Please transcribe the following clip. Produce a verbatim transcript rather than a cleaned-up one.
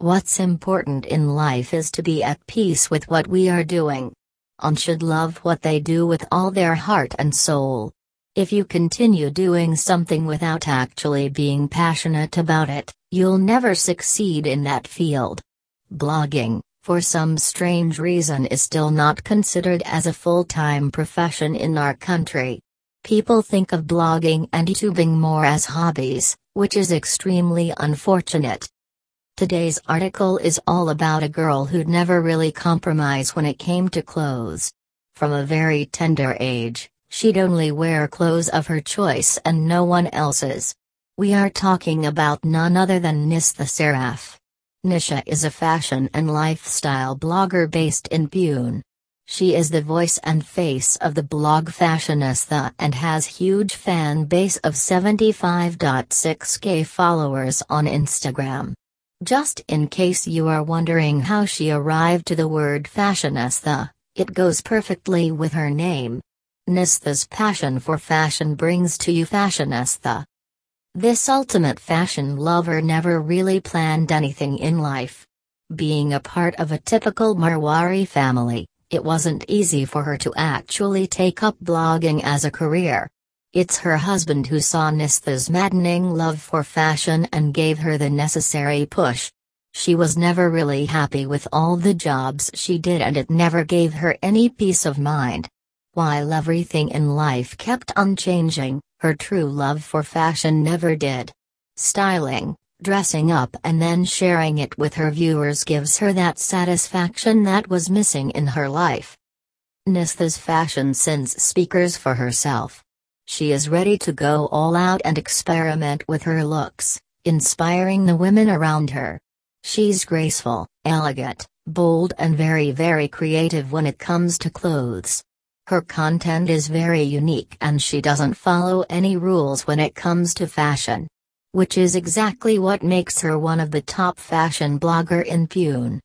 What's important in life is to be at peace with what we are doing. One should love what they do with all their heart and soul. If you continue doing something without actually being passionate about it, you'll never succeed in that field. Blogging, for some strange reason, is still not considered as a full-time profession in our country. People think of blogging and YouTubing more as hobbies, which is extremely unfortunate. Today's article is all about a girl who'd never really compromise when it came to clothes. From a very tender age, she'd only wear clothes of her choice and no one else's. We are talking about none other than Nistha Saraf. Nisha is a fashion and lifestyle blogger based in Pune. She is the voice and face of the blog Fashionista and has huge fan base of seventy-five point six K followers on Instagram. Just in case you are wondering how she arrived to the word fashionista, it goes perfectly with her name. Nistha's passion for fashion brings to you fashionista. This ultimate fashion lover never really planned anything in life. Being a part of a typical Marwari family, it wasn't easy for her to actually take up blogging as a career. It's her husband who saw Nistha's maddening love for fashion and gave her the necessary push. She was never really happy with all the jobs she did and it never gave her any peace of mind. While everything in life kept on changing, her true love for fashion never did. Styling, dressing up and then sharing it with her viewers gives her that satisfaction that was missing in her life. Nistha's fashion sense speaks for herself. She is ready to go all out and experiment with her looks, inspiring the women around her. She's graceful, elegant, bold and very very creative when it comes to clothes. Her content is very unique and she doesn't follow any rules when it comes to fashion. Which is exactly what makes her one of the top fashion blogger in Pune.